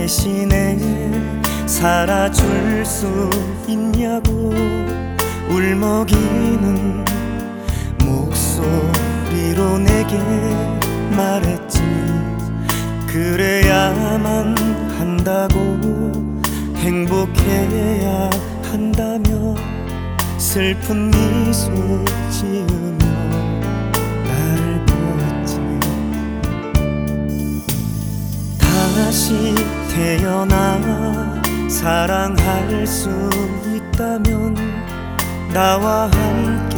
대신에 살아줄 수 있냐고 울먹이는 목소리로 내게 말했지. 그래야만 한다고, 행복해야 한다며 슬픈 미소 지으며 나를 보았지. 다시 태어나 사랑할 수 있다면 나와 함께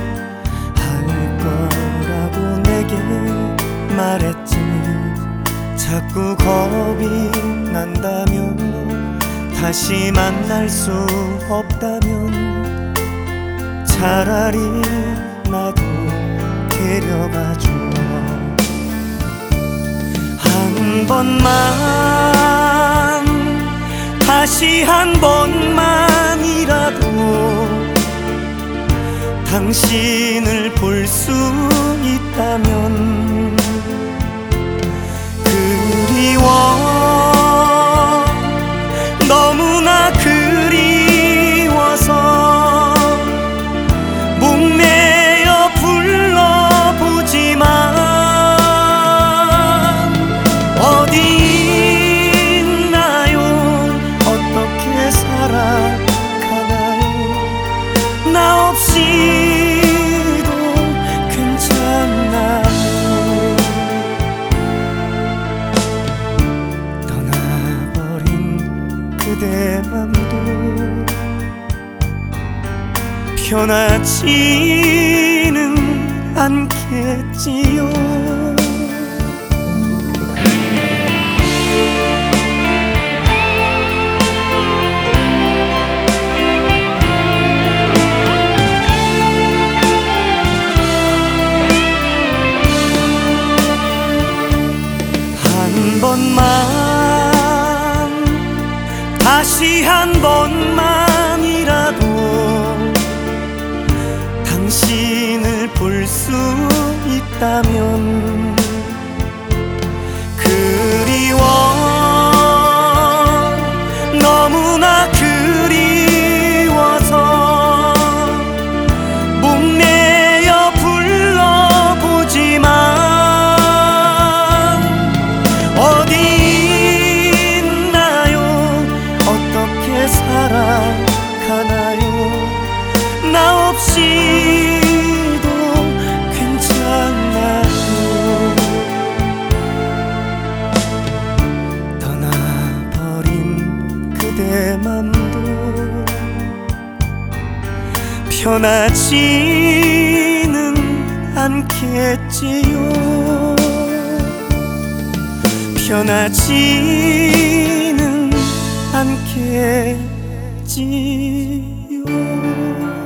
할 거라고 내게 말했지. 자꾸 겁이 난다며 다시 만날 수 없다면 차라리 나도 데려가줘. 한 번만, 다시 한 번만이라도 당신을 볼 수 있다면 그리워, 너무나 그리워서 목매어 불러보지만 어디 있나요? 어떻게 살아가나요? 나 없이도 괜찮나요? 그대 맘도 편하지는 않겠지요. 한 번만, 다시 한 번만이라도 당신을 볼 수 있다면 그리워, 너무나 그리워서 목매어 불러보지만 어디 살아가나요? 나 없이도 괜찮나요? 떠나버린 그대 맘도 편하지는 않겠지요. 편하지는 않겠지요.